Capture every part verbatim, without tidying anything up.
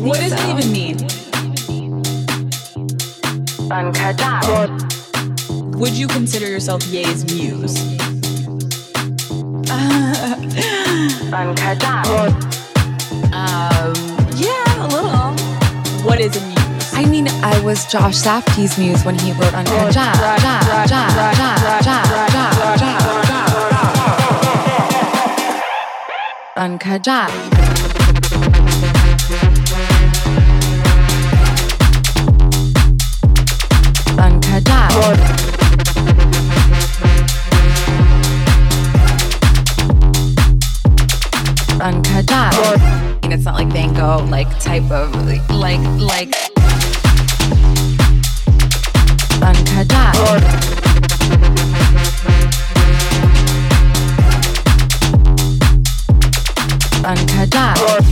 What does so. it even mean? Would you consider yourself Ye's muse? Uh, um, yeah, a little. What is a muse? I mean, I was Josh Safdie's muse when he wrote Uncut Jam. Uncut Jam. Uncut Jam. Uncut Jam. And it's not like Van Gogh, like type of like like like Uncut Jam. Uncut Jam.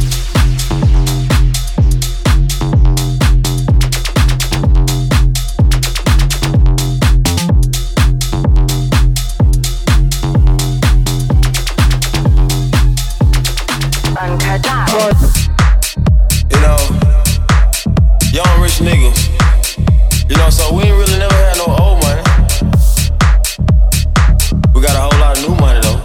You know, young rich niggas. You know, so we ain't really never had no old money. We got a whole lot of new money though.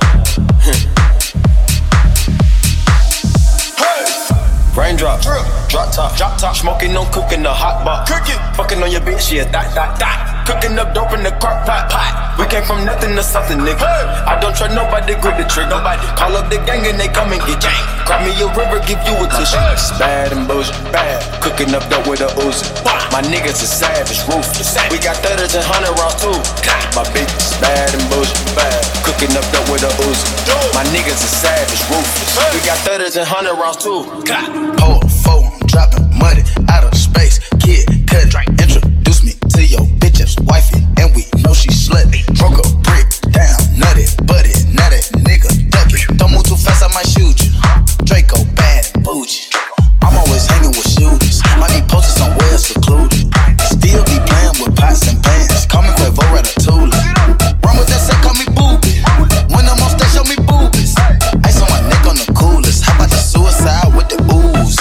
Hey! Raindrop, drop top, drop top, smoking, no cooking, the hot pot. Cooking, fucking on your bitch, yeah, that, that, that. Cooking up dope in the crock pot, pot. We came from nothing to something, nigga. Hey. I don't trust nobody, grip the trigger. Nobody call up the gang and they come and get gang. Cry me a river, give you a tissue. It's bad and bullshit, bad. Cooking up dope with a Uzi. My niggas is savage, ruthless. We got thudders and hundred rounds too. My bitch is bad and bullshit, bad. Cooking up dope with a Uzi. My niggas is savage, ruthless. We got thudders and hundred rounds too. Hold four, I'm dropping money out of space. Kid, cut, introduce me to your bitch's wifey, and we know she slutty. Broke a brick down, nutty, buddy, now that nigga duck it. Don't move too fast, I might shoot you. Draco bad, bougie. I'm always hanging with shooters. Might be posted somewhere secluded. Still be playing with pots and pans. Call me Quavo Ratatouille. Run with that set, call me Booby. When I'm on stage, show me boobies. Ice on my neck on the coolest. How about the suicide with the booze?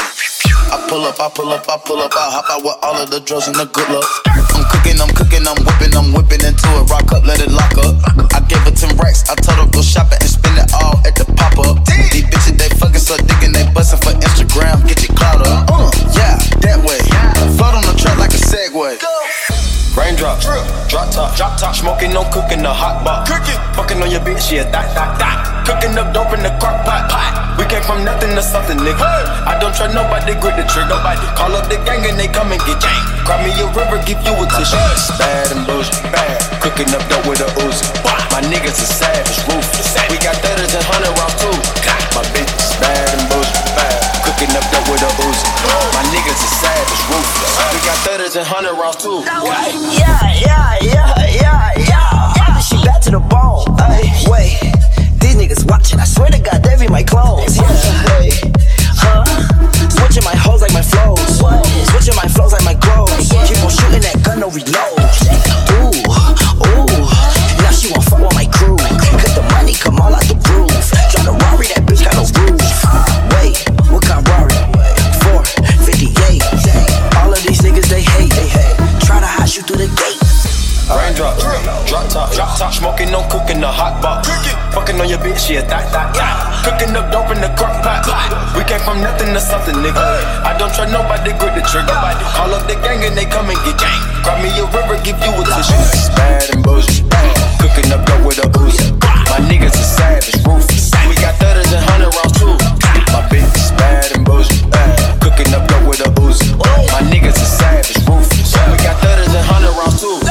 I pull up, I pull up, I pull up, I hop out with all of the drugs and the good luck. I'm cooking, I'm cooking, I'm whipping, I'm whipping into it. Rock up, let it lock up. I gave her ten racks, I told her go shopping and spend it all at the pop-up. These bitches, they fucking so dick and they bustin' for Instagram. Get your clout up. Uh, yeah, that way. Float on the track like a Segway. Raindrop, drop top, drop top, smoking, no cooking, the hot pot. Cooking, fucking on your bitch, yeah, that, that, that. Cooking up dope in the crock pot, pot. We came from nothing to something, nigga. Hey. I don't trust nobody, grip the trigger. Nobody call up the gang and they come and get gang. Cry me a river, give you a tissue. It's bad and bullshit, bad. Cooking up dope with a Uzi. My niggas is savage, ruthless. We got thudders and hundred rounds too. My bitch is bad and bullshit, bad. Cooking up dope with a Uzi. My niggas is savage, ruthless. We got thudders and hundred rounds too. Yeah, yeah, yeah, yeah, yeah. She back to the bone. Ay, wait, these niggas watching. I swear to God, they be my clones. Yeah, hey, huh? Switching my hoes like my flows. Switching my flows like my clothes. Keep on shooting that gun, no reload. Ooh, ooh. Now she won't fuck with my crew. Cause the money come all out the roof. Try to Rari, that bitch got no roof. Wait, what kind of Rari? four fifty-eight. All of these niggas they hate. They hate. Try to hide you through the gate. Raindrop, drop top, drop top, smoking, no cooking, the hot pot. Fucking on your bitch, yeah, that, that, that. Cooking up dope in the crock pot. We came from nothing to something, nigga. I don't trust nobody, grip the trigger. Call up the gang and they come and get gang. Cry me a river, give you a tissue. It's bad and bullshit, cooking up dope with a Uzi. My niggas is savage, ruthless. We got thudders and hundred rounds too. My bitch is bad and bullshit, cooking up dope with a Uzi. My niggas is savage, ruthless. We got thudders and hundred rounds too.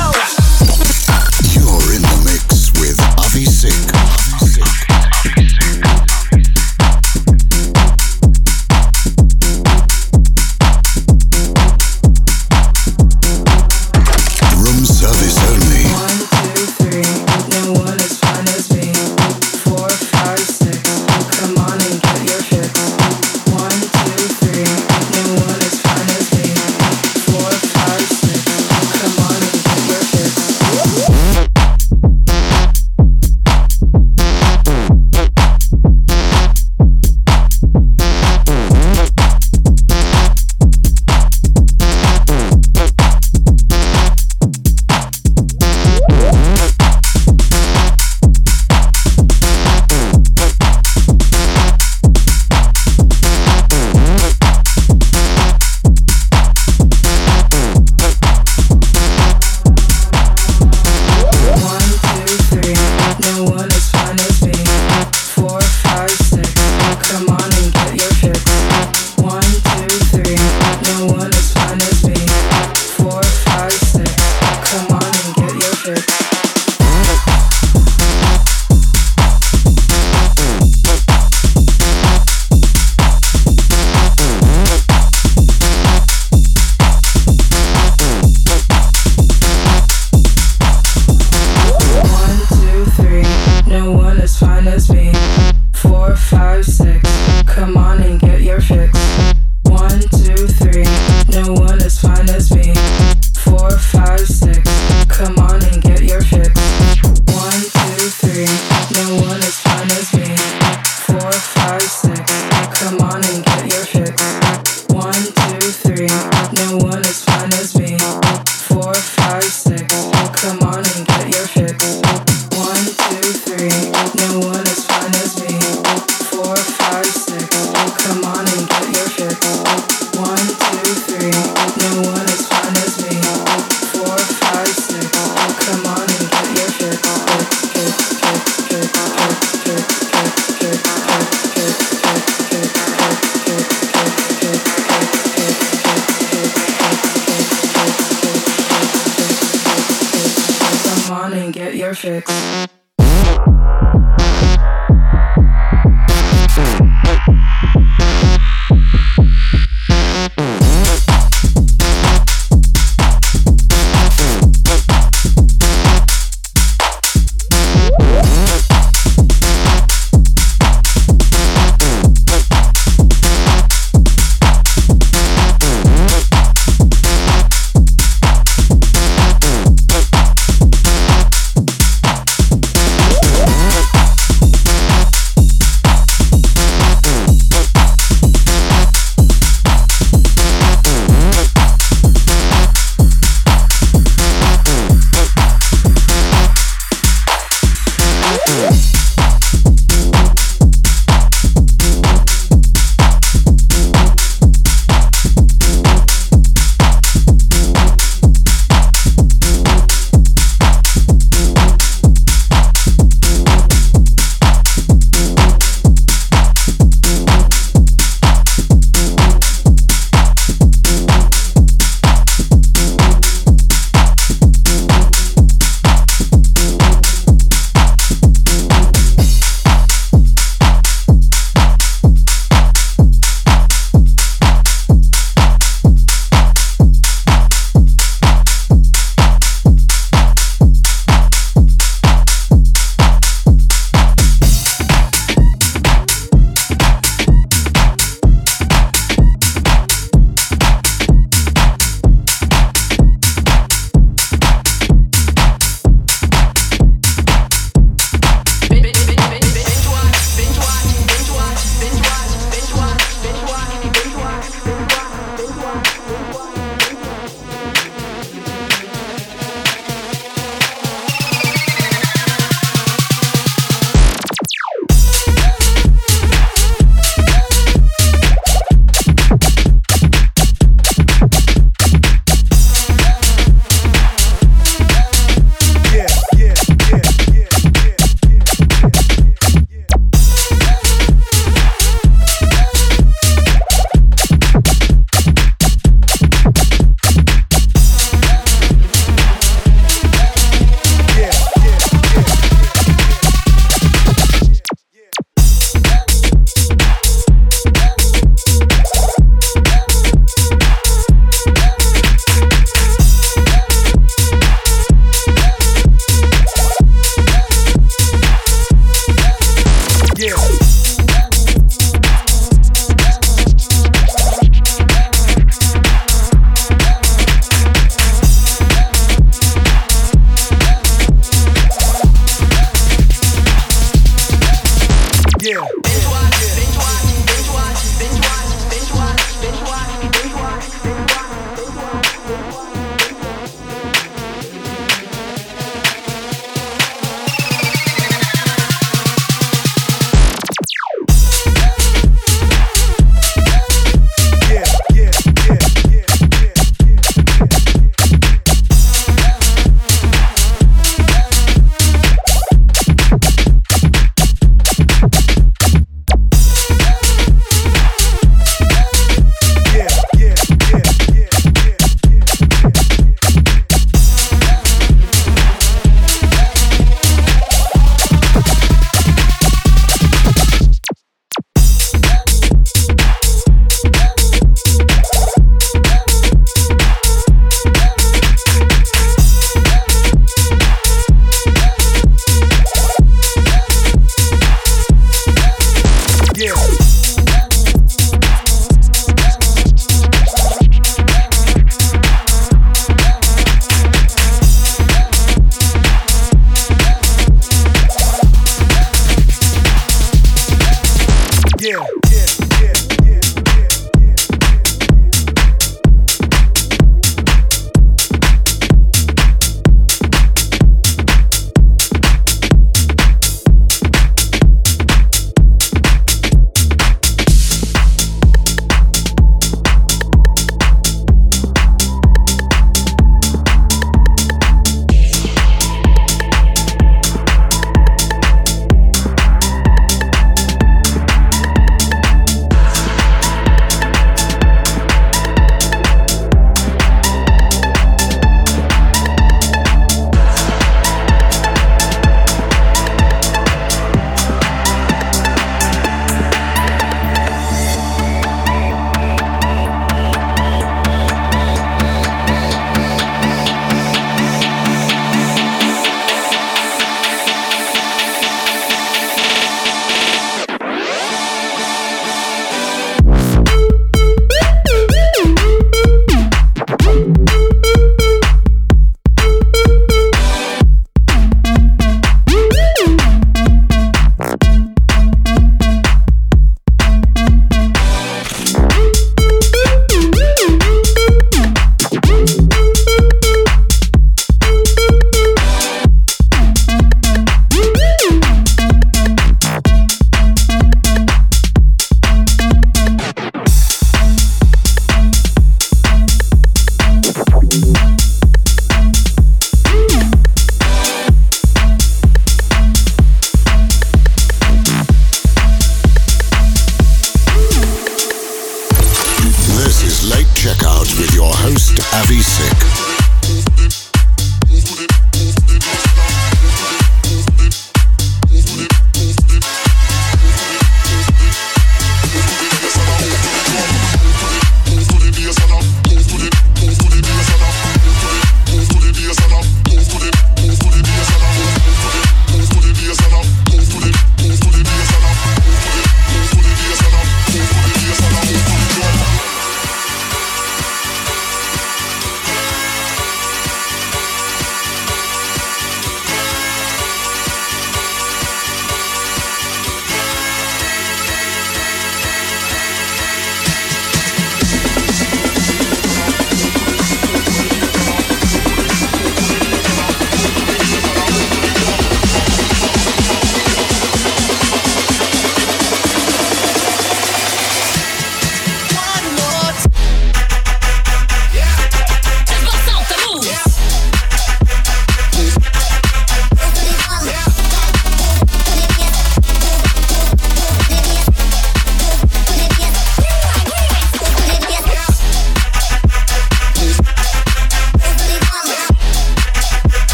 You're in the mix with Avi Singh. Room service only. One, two, three. No one as fine as me. Four, five, your fix.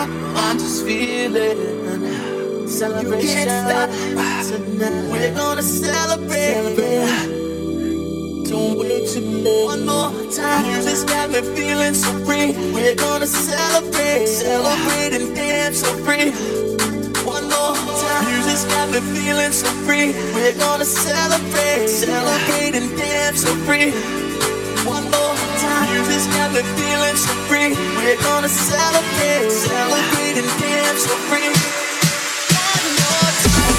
my mind just feeling celebration. You can't stop tonight. We're gonna celebrate. celebrate. Don't wait too late. One more time. You just got me feeling so free. We're gonna celebrate, celebrate and dance so free. One more time. You just got me feeling so free. We're gonna celebrate, celebrate and dance so free. One more time. You just got me feeling so free. We're gonna celebrate, celebrate and dance so free. One more time.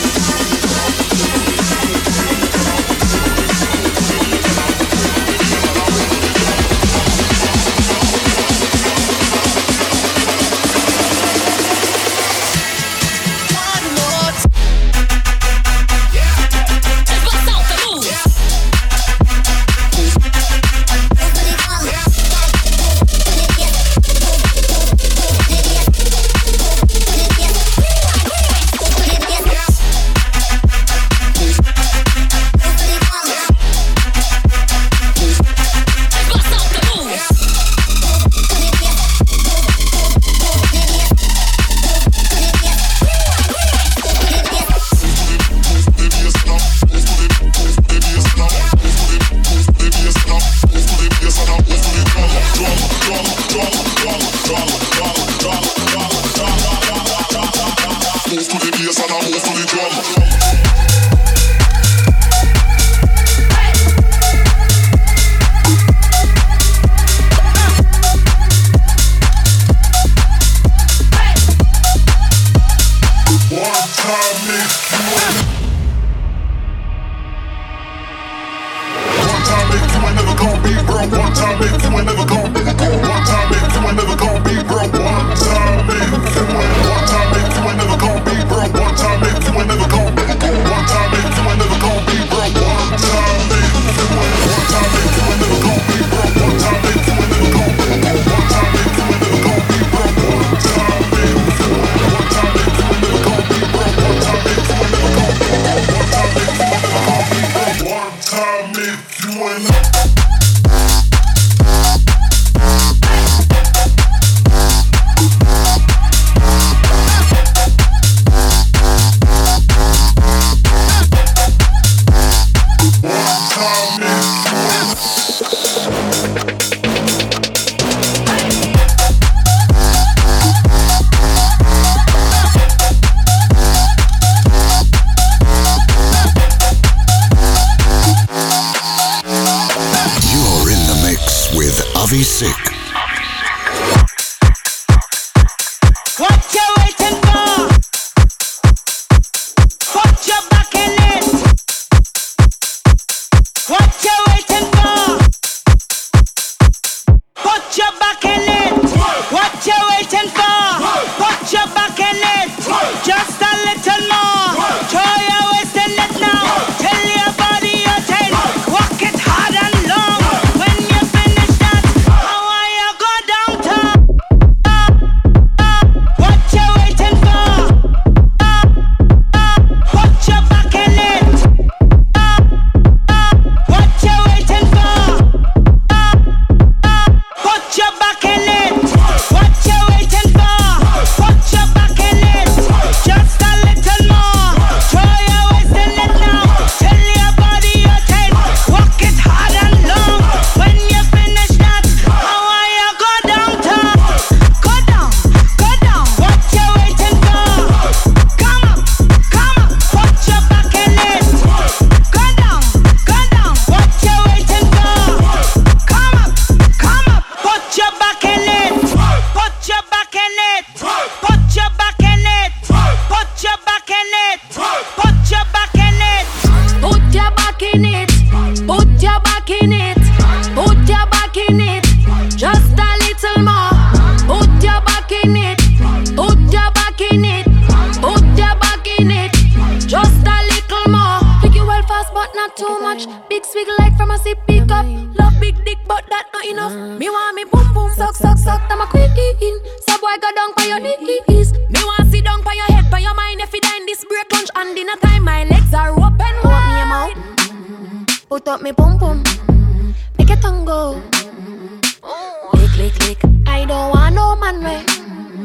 Put up me pum pum, make it tango. Lick, lick, lick. I don't want no man way.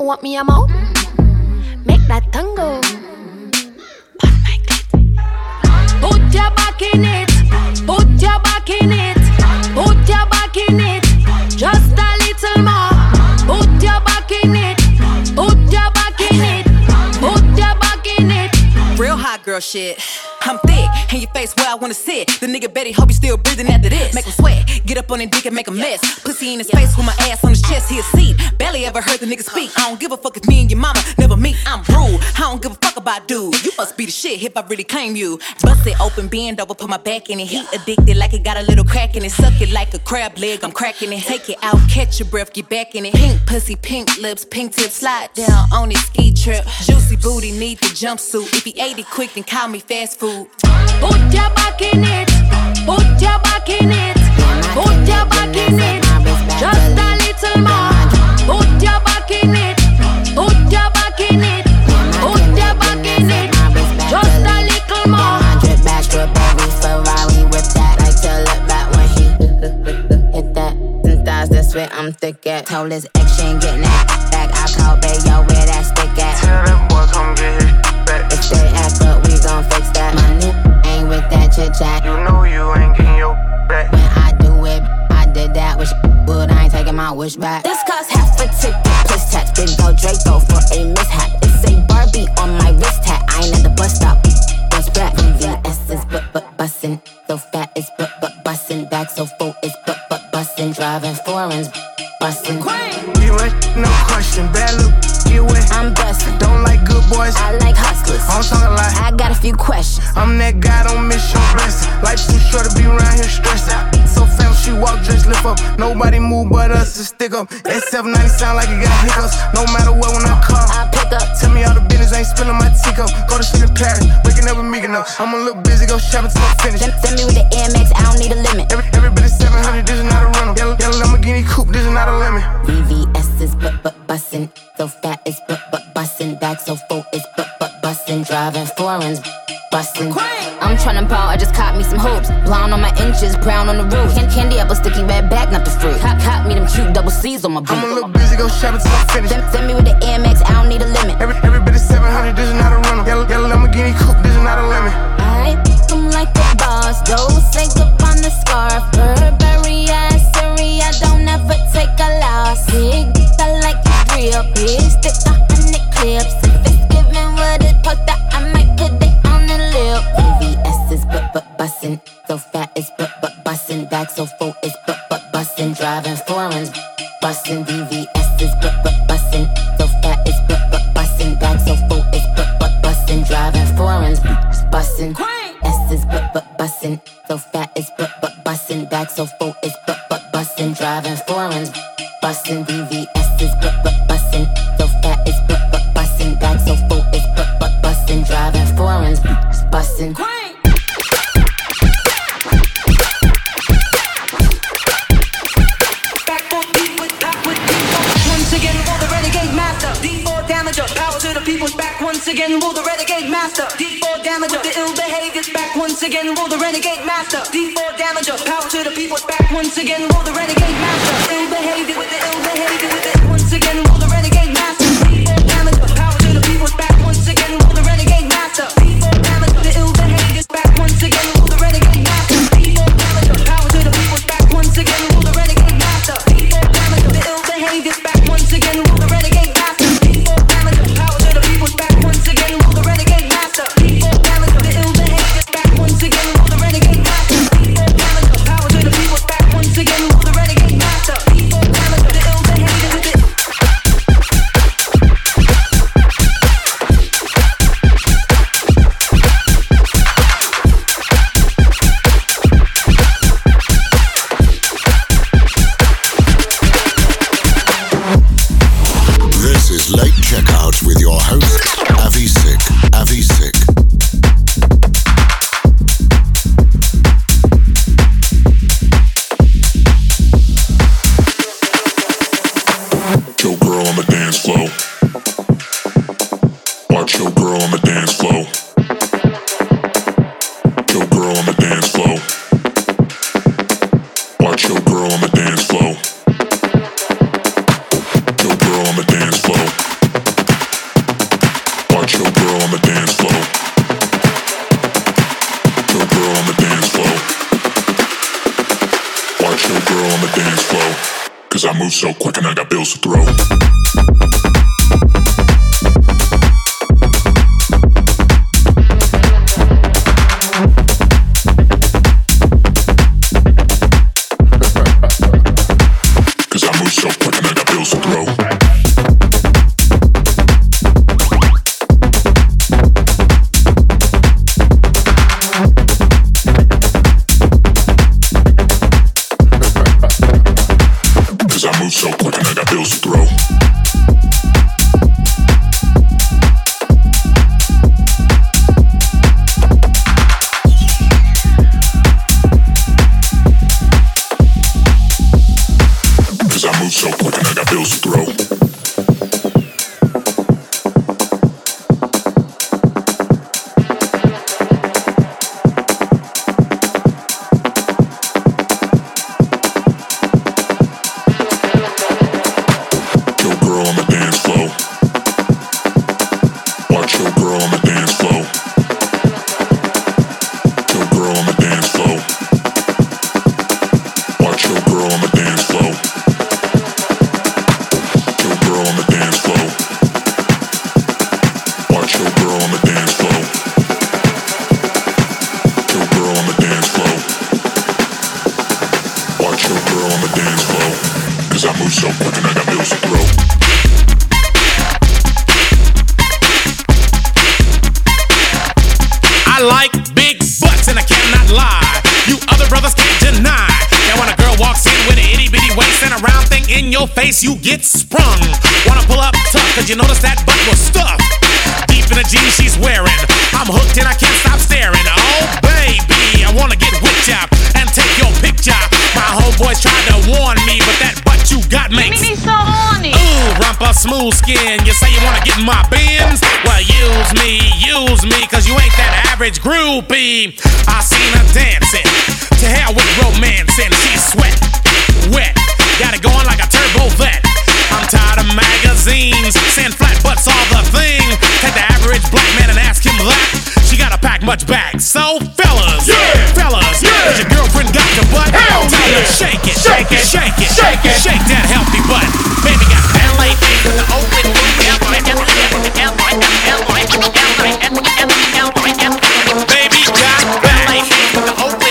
want me, I'm out. Make that tango. Put your back in it. Put your back in it. Put your back in it. Just a little more. Put your back in it. Put your back in it. Put your back in it. Real hot girl shit. I'm thick, in your face where I wanna sit. The nigga Betty hope he still breathing after this. Make him sweat, get up on his dick and make a mess. Pussy in his face with my ass on his chest, he a seat. Barely ever heard the nigga speak. I don't give a fuck if me and your mama never meet. I'm rude, I don't give a fuck about dudes. You must be the shit if I really claim you. Bust it open, bend over, put my back in it. He addicted like it got a little crack in it. Suck it like a crab leg, I'm cracking it. Take it out, catch your breath, get back in it. Pink pussy, pink lips, pink tips, slide down on his ski trip. Juicy booty, need the jumpsuit. If he ate it quick, then call me fast food. Put your back in it. Put your back in it. Put your back in it. Just a little more. Put your back in it. Put your back in it. Put your back in it. Just a little more. Drip back, drip back, we Ferrari whip that. Like to look back when he hit that. Ten thighs, that's where I'm thick at. Told his ex she ain't getting that back. I call Bayo where that stick at. Tell that boy come get his back. If they act up, we gon' fix that. My new ain't with that chit chat. You know you ain't getting your back. When I do it, I did that with wood. I ain't taking my wish back. This cost half a ticket, plus tax. Big go Draco for a mishap. It's a Barbie on my wrist hat. I ain't at the bus stop. Bus back. V S is but but bussin'. So fat is but but bussin'. Back so full is but but bussin'. Driving foreigns, bussin'. You ain't no question. Bad look, get wet. I'm bussin'. Don't like good boys. I like hustlers. I don't talk a lot. I got a few questions. I'm that guy, don't miss your blessing. Life's too short to be around here stressing. So fam, she walk, dress, lift up. Nobody move but us to stick up. That seven ninety sound like it got hiccups. No matter what, when I call, I pick up. Tell me all the business, ain't spilling my teacup. Go to sleep in Paris, waking up with me enough. I'm a little busy, go shopping till I'm finished. Send, send me with the Air Max, I don't need a limit. Every, every bit is seven hundred, this is not a rental. Yellow, yellow Lamborghini coupe, this is not a lemon. V V S is but but bussin'. So fat is but but bussin'. Back so full is but but bussin'. Driving foreigns, bussin'. I'm tryna ball, I just caught me some hoops. Blonde on my inches, brown on the roof. Can- candy apple, sticky red bag, not the fruit. Cop, cop me them cute double C's on my boot. I'm a little busy, go shopping till I'm finished. Send, send me with the Air Max, I don't need a limit. Every, every bit is seven hundred, this is not a rental. Yellow, yellow Lamborghini coupe, this is not a lemon. I pick 'em like the boss. Those say up on the scarf. Burberry, I Siri, I don't ever take a loss. Big, I like it real big. Stick a hundred clips. If it's giving what it post that, I might put it on the lip. V V S is but but bussin'. So fat is but but bussin'. Back so full is but but bussin'. Driving foreigns, bussin'. V V S is but but bussin'. So fat is but but bussin'. Back so full is but but bussin'. Driving foreigns, bussin'. S is but but bussin'. So fat is but but bussin'. Back so full is but but bussin'. Driving foreigns, bussin'. V V S is but but bussin'. So fat is but but bussin'. Back so full is but but bussin'. Driving foreigns, bussin'. Back once again, will the renegade master. D four damager, the ill behaviors. Back once again, will the renegade master. D four damager, power to the people. Back once again, will the renegade master. Ill behavior with the ill behavior with it. Once again, will the renegade master. D four damager, power to the people. Back once again, will the renegade master. D four damager, the ill behaviors. Back once again, will the renegade master. D four damager, power to the people. Back once again, will the renegade master. D four damager, the ill behaviors. Back once again, will the renegade master. D four damager, power to the people. Back once again, will the renegade master. D four damager, the ill behaviors. Back once again, will the renegade master. D four damager, power to the people. Back once again, will the renegade master. D four damager, the ill behaviors with it. dance floor. Cause I move so quick and I got bills to throw. Cause I move so quick and I got bills to throw. So quick and I got bills to throw. Cause I move so quick and I got bills to throw. Face, you get sprung. Wanna pull up tough, cause you notice that butt was stuffed deep in the jeans she's wearing. I'm hooked and I can't stop staring. Oh baby, I wanna get with ya and take your picture. My homeboys tried to warn me, but that butt you got makes me so horny. Ooh, rumpa smooth skin. You say you wanna get in my bins? Well, use me, use me, cause you ain't that average groupie. I seen her dancing, to hell with romancing. She's sweat, wet, got it going like a turbo vet. I'm tired of magazines saying flat butts all the thing. Take the average black man and ask him that. She gotta pack much back. So fellas, yeah, fellas, yeah, your girlfriend got your butt? Hell Tell yeah. her shake it, shake it, shake it, shake it, shake that healthy butt. Baby got L A things with the open. Baby got back. L A things with the open.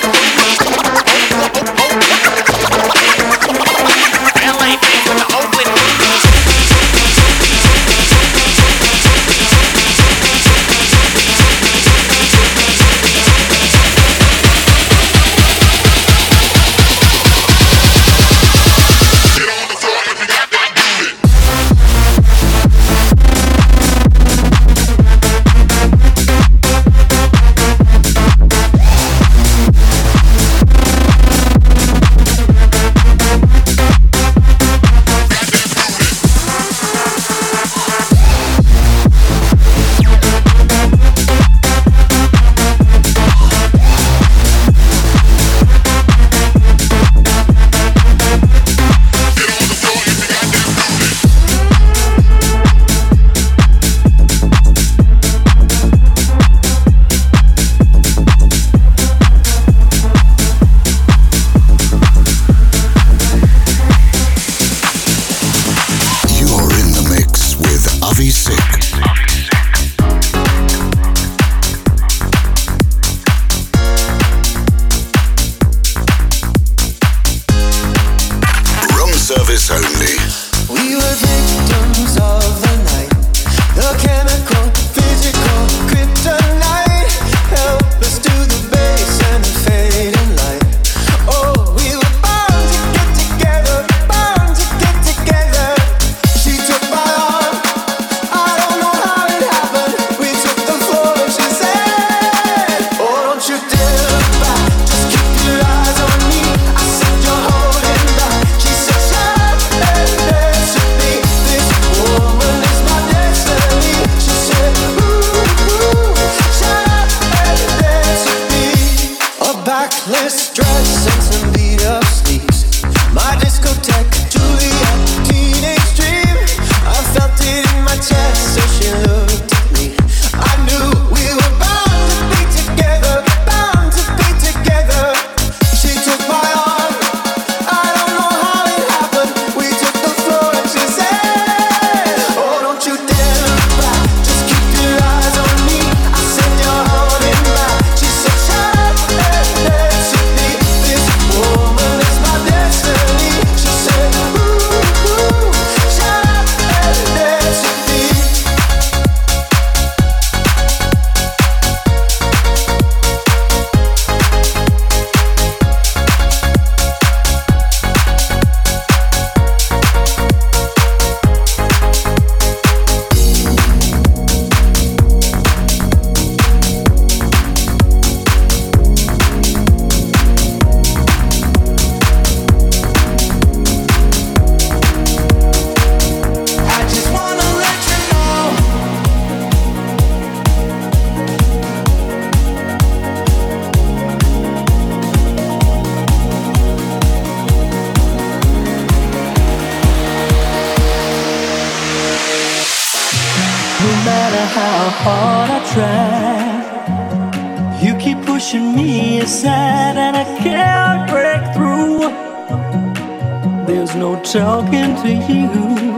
how hard I try, you keep pushing me aside and I can't break through. There's no talking to you.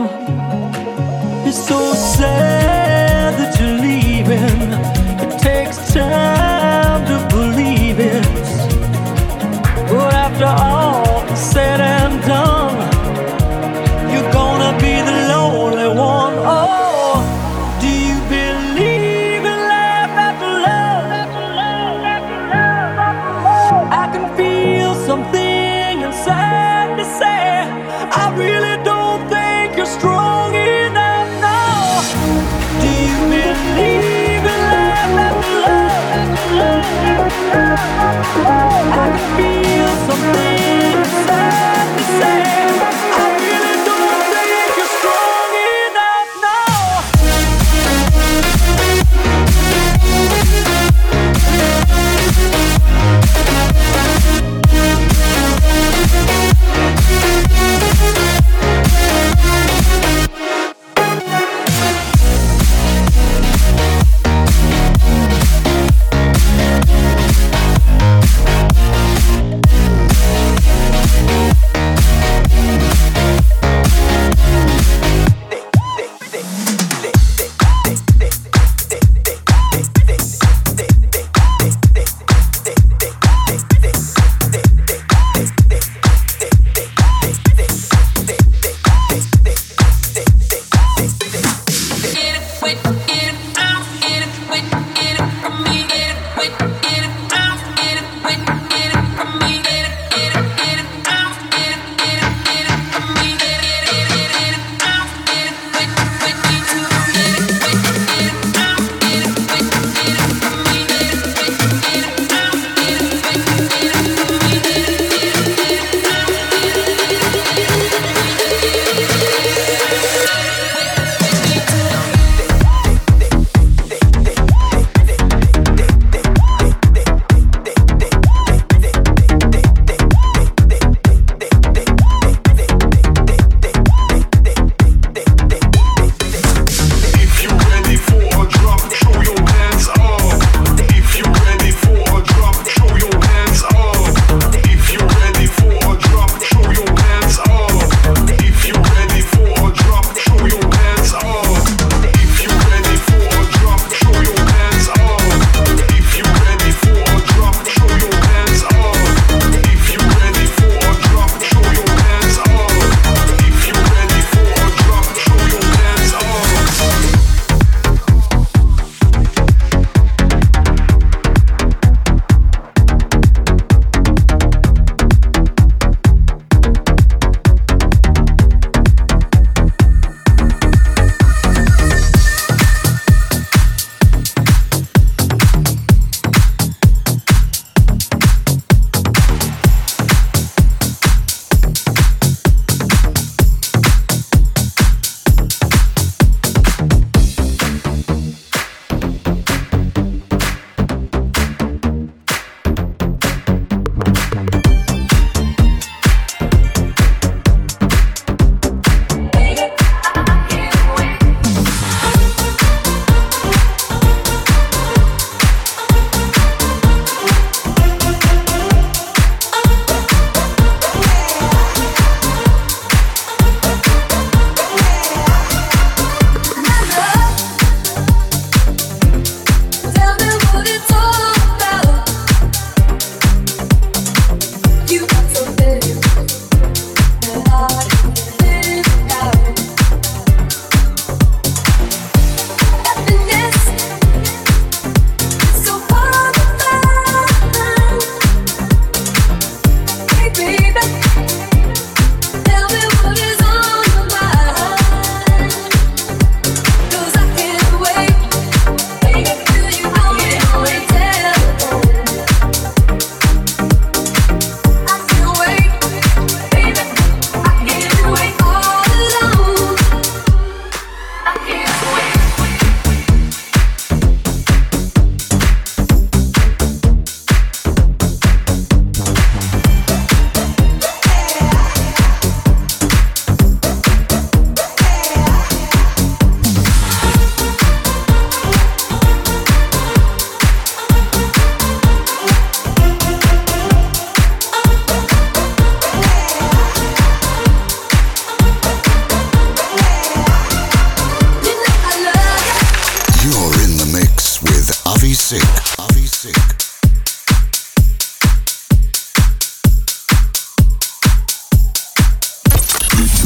It's so sad that you're leaving. It takes time to believe it. But after all said and done, you're gonna be the lonely one. Oh, do you believe in life after love? I can feel something inside me say, I really don't think you're strong enough now. Do you believe in life?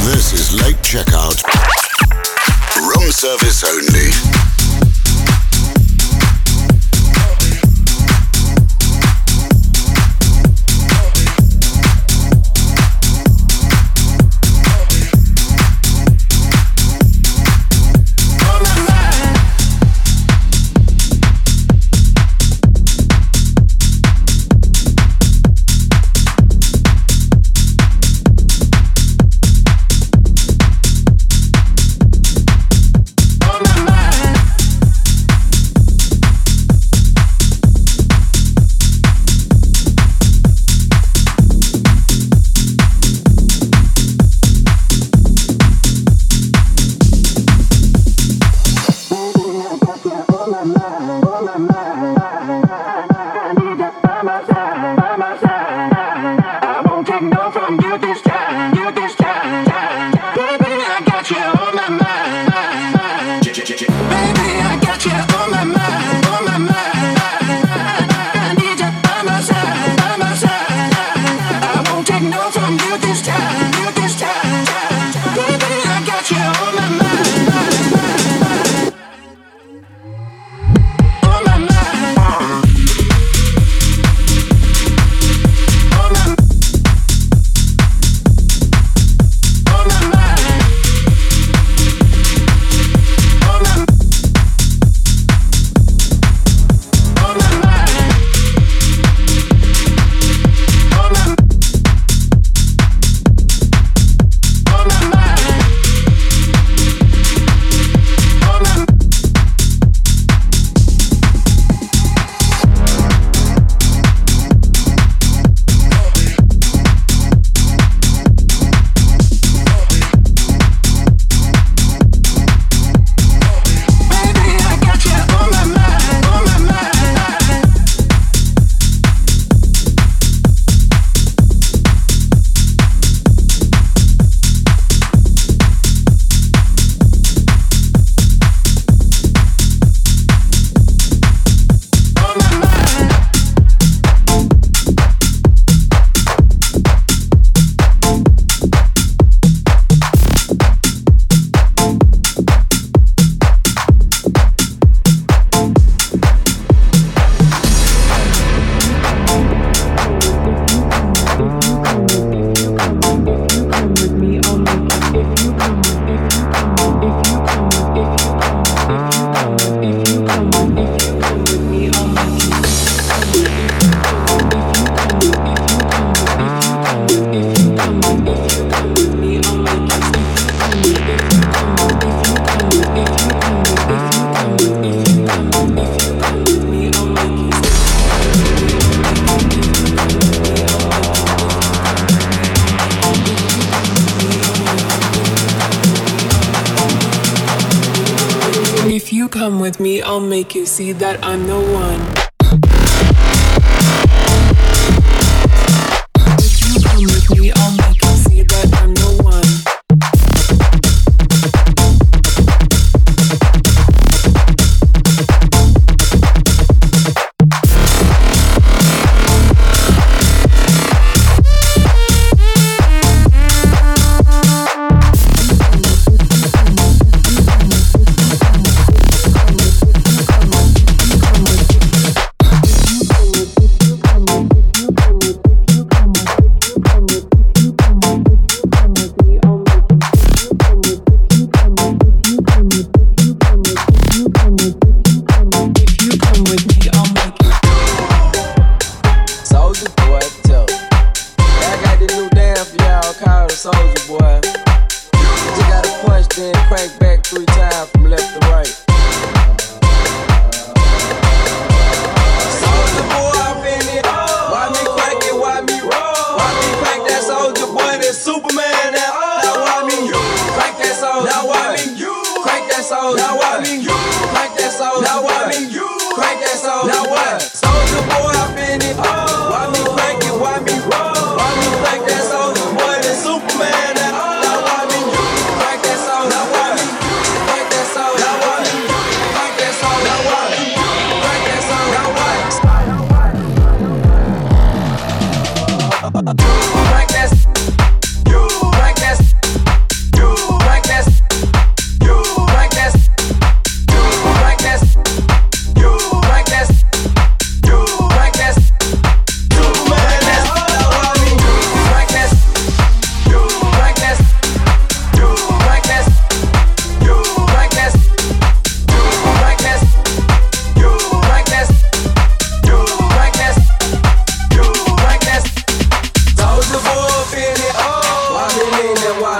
This is late checkout. Room service only. Come with me, I'll make you see that I'm the one. If you come with me, I'll make you see that I'm the one.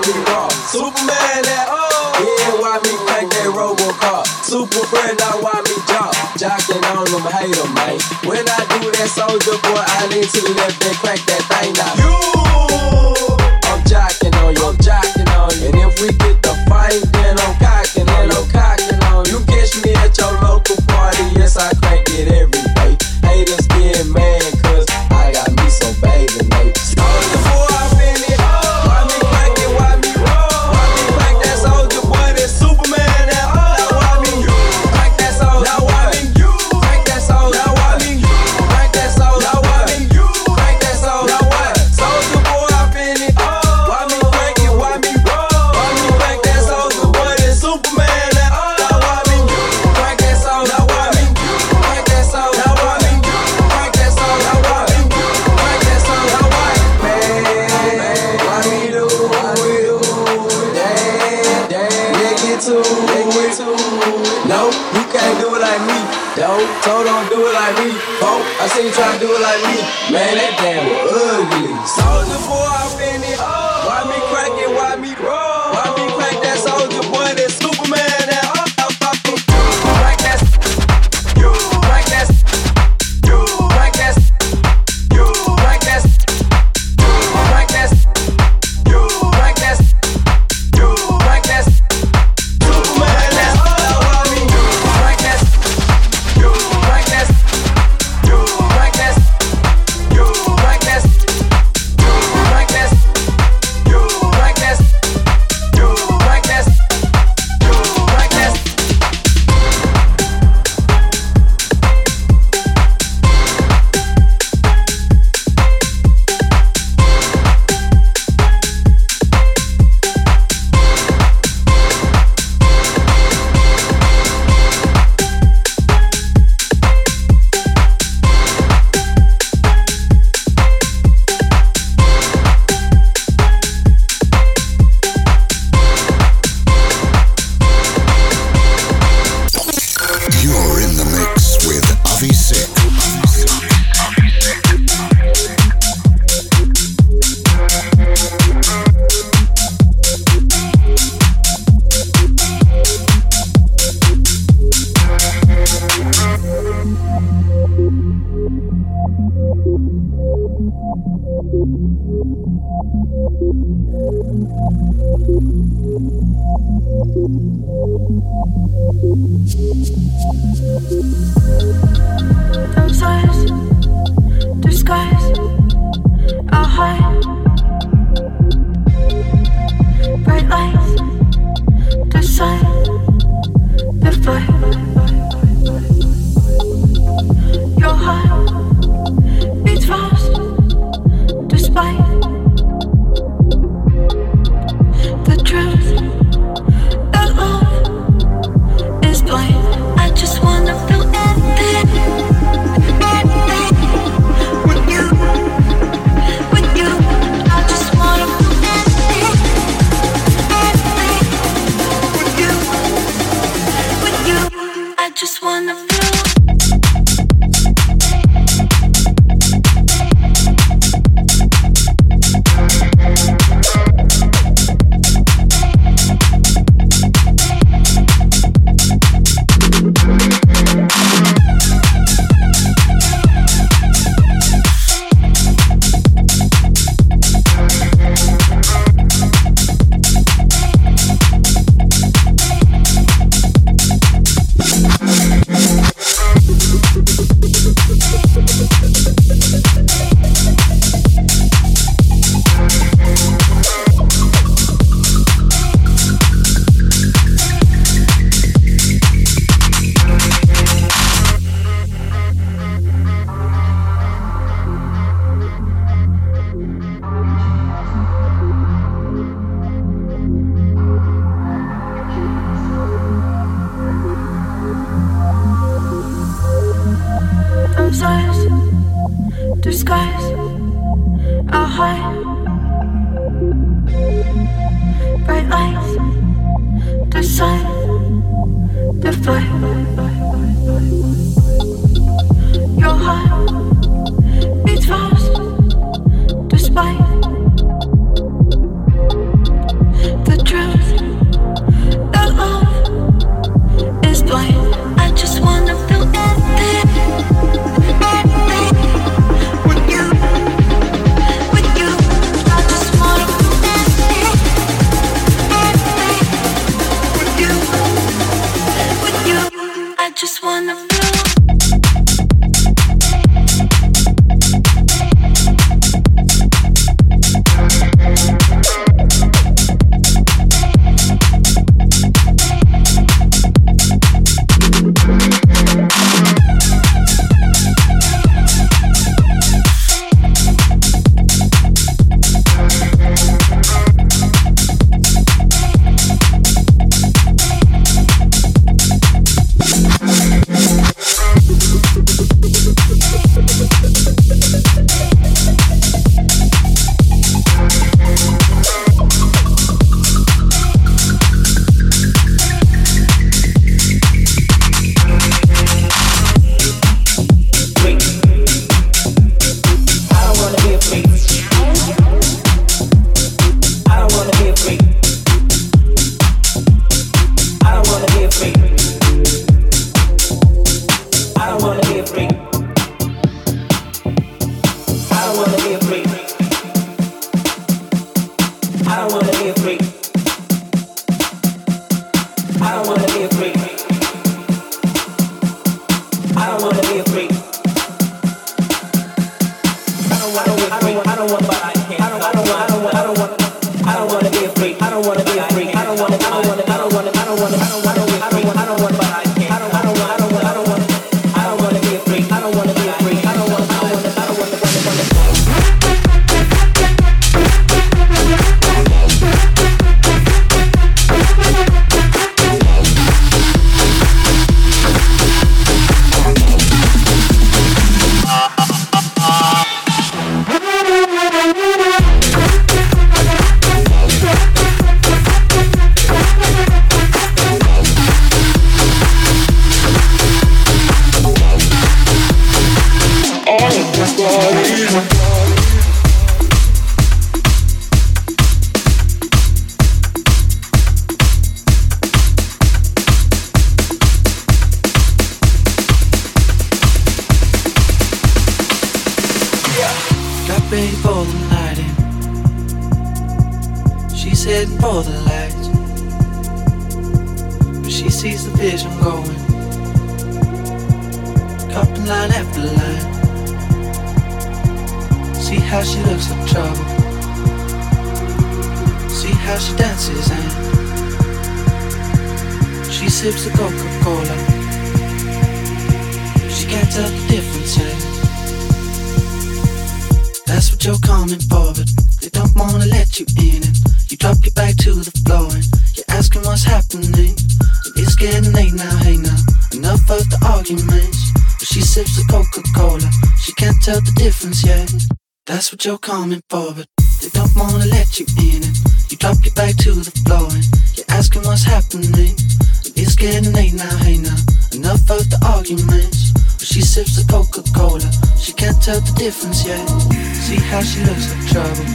me raw. Superman that oh, yeah, why me crank that Robocop? Super friend, now why me job? Jocking on them, hate them, man. When I do that soldier boy, I lean to the left and crank that thing now. You, I'm jocking on you, I'm jocking on you. And if we get the fight, then I'm cocking, then I'm cocking on you. You catch me at your local party, yes, I crank it every day. Haters get mad, cause I got me some baby, mate. Soldier boy, I been it. Why me crank it, why me roll? Why me crank that soldier boy, that Superman, that oh. Now why me you crank that soldier? Now why me you crank that soldier? Now why me you crank that soldier? Now why me you crank that soldier? Now what? Soldier boy, I been it. Why me crank it, why me roll? Why me crank that soldier boy, that Superman, that oh. Now why me you crank that soldier? Now why me you crank that soldier? Now why me you crank that soldier? Now why me you crank that soldier? Now what? Man, why me do, why me do? Damn, damn, they get to, they get to. No, you can't do it like me. Don't, so don't do it like me. Oh, I see you try to do it like me. Man, that damn was ugly. Soldier boy, I been it. Why me crank it? Why me roll? Why me crank that soldier boy? That Superman? That oh, oh, oh, oh. Crank that, you crank that, you crank that, you crank that, you crank that, you crank that, you crank that. Superman, that oh, why me crank that, you crank that, you crank that, you crank that, you crank that, you crank that, you crank that, you crank that. You're in the mix with Avi Sick. Those eyes, disguise, I'll hide. Bright lights, the sun, the fire. Your heart beats fast, despite the truth that love is blind. I just wanna feel anything with you, with you. I just wanna feel anything, anything with you, with you. I just wanna feel. Those eyes, disguise, I'll hide. Bright lights, the sun, the fire. Your heart beats fast, despite don't wanna be a freak. I don't wanna, I don't wanna, I don't wanna, I don't wanna, I don't wanna be a freak. I don't wanna, but I can't. I don't, I don't, I don't, I don't wanna, I don't wanna be a freak. I don't wanna be a freak. I don't wanna, I don't wanna, I don't wanna, wanna, wanna. For the lights, but she sees the vision going, cupping line after line. See how she looks like trouble. See how she dances and she sips the Coca-Cola. She can't tell the difference, and that's what you're coming for, but they don't wanna let you in. And you drop your back to the floor and you're asking what's happening. It's getting late now, hey now, enough of the arguments. But she sips the Coca-Cola, she can't tell the difference yet. That's what you're coming for, but they don't wanna let you in. And you drop your back to the floor and you're asking what's happening. It's getting late now, hey now, enough of the arguments. But she sips the Coca-Cola, she can't tell the difference yet. See how she looks like trouble.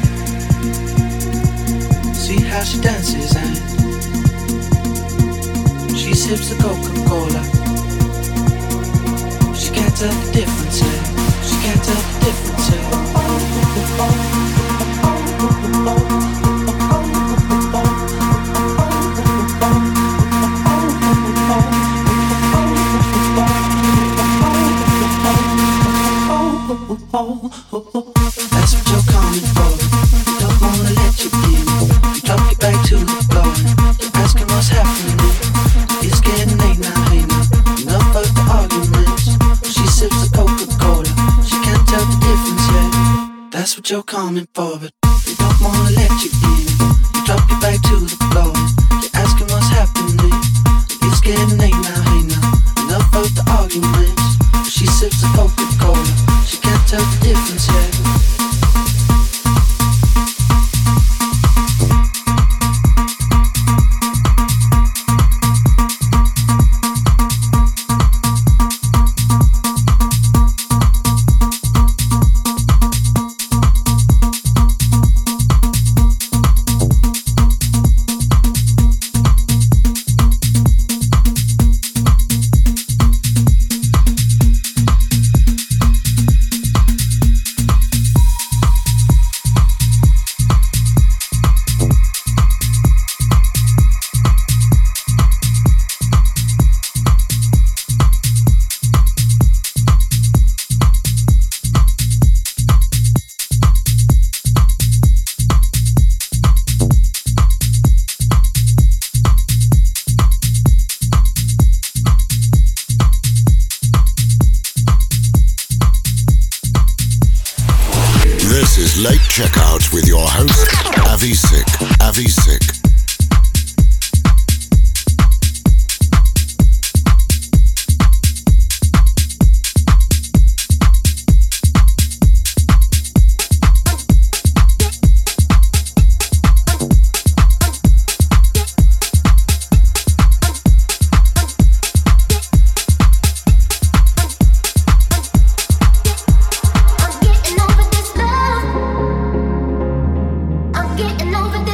See how she dances and she sips the Coca-Cola. She can't tell the difference yet. She can't tell the difference yet. That's what you're coming for. They don't wanna let you in. You drop your back to the floor. You're asking what's happening. It's getting late now, hey now. Enough of the arguments. She sips the Coca-Cola. She can't tell the difference yet. That's what you're coming for, but they don't wanna let you in. You drop your back to the floor. You're asking what's happening. It's getting late now, hey now. Enough of the arguments. She sips the Coca-Cola. She can't tell the difference yet. Late Checkouts with your host, Avi Sick. Avi Sick. Getting over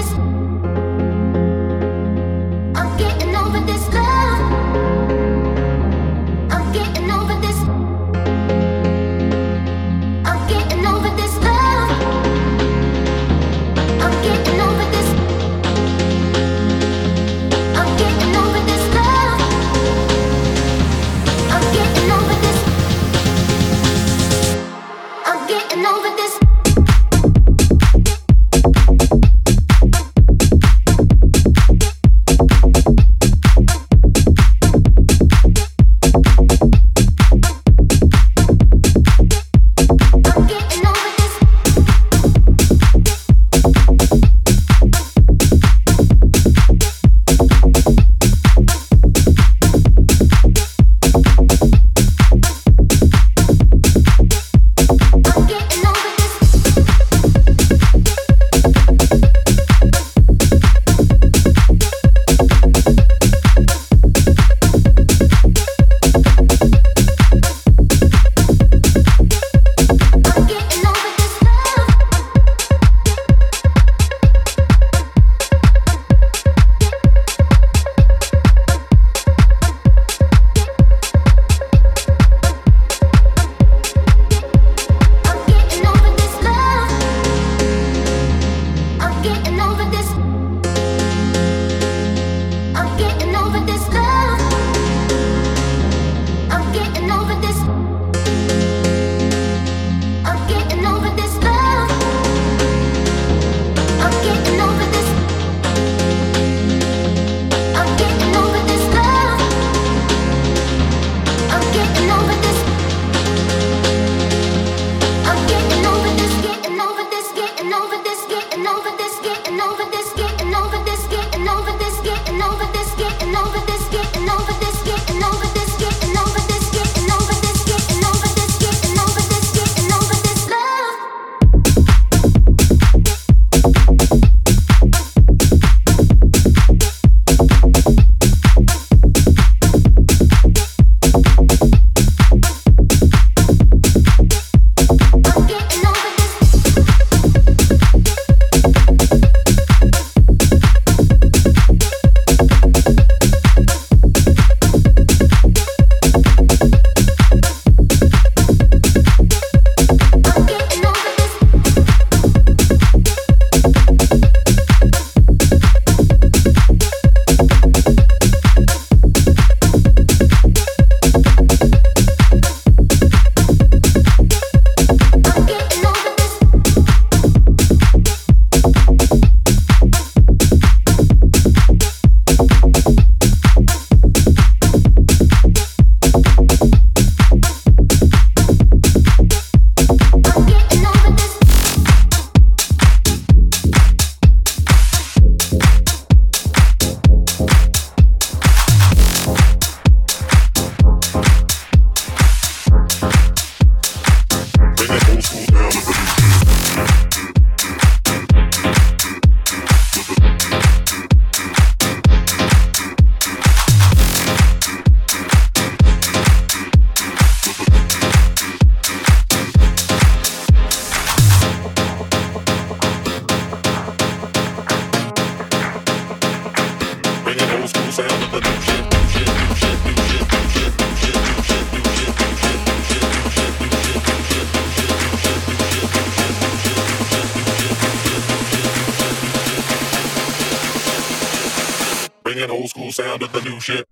Bringing old school sound to the new shit.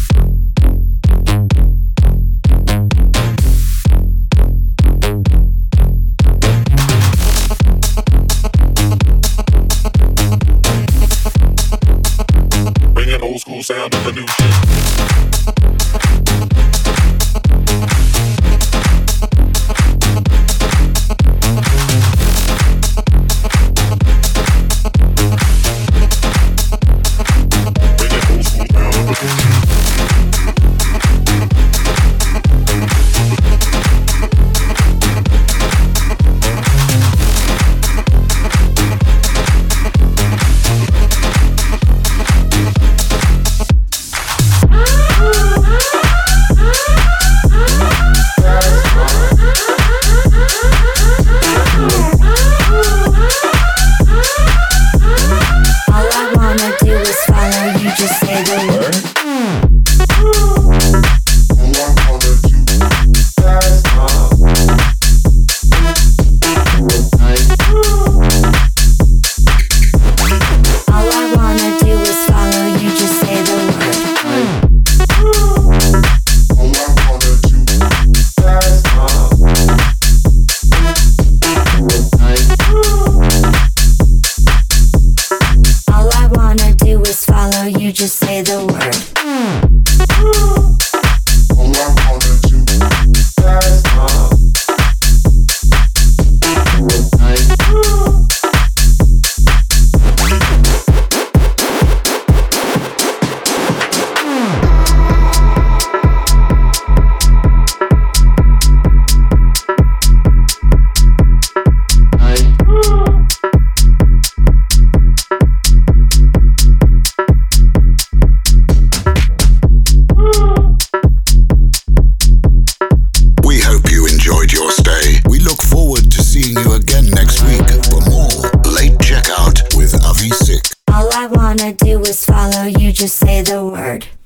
Bringing old school sound to the new shit. All I wanna do is follow you, just say the word.